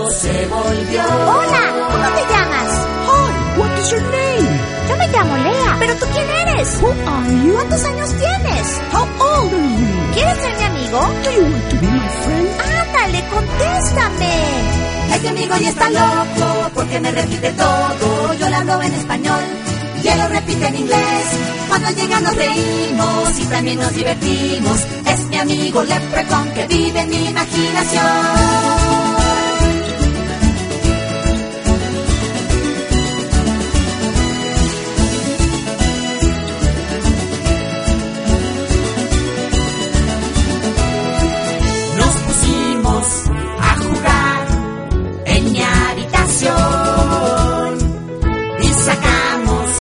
loco se volvió. Hola, ¿cómo te llamas? Hi, what is your name? Yo me llamo Lea. ¿Pero tú quién eres? Who are you? ¿Cuántos años tienes? How old are you? ¿Quieres ser mi amigo? Do you want to be my friend? Ándale, contéstame. Este amigo ya está loco porque me repite todo. Yo le hablo en español y él lo repite en inglés. Cuando llega nos reímos y también nos divertimos. Es mi amigo Leprechaun que vive en mi imaginación.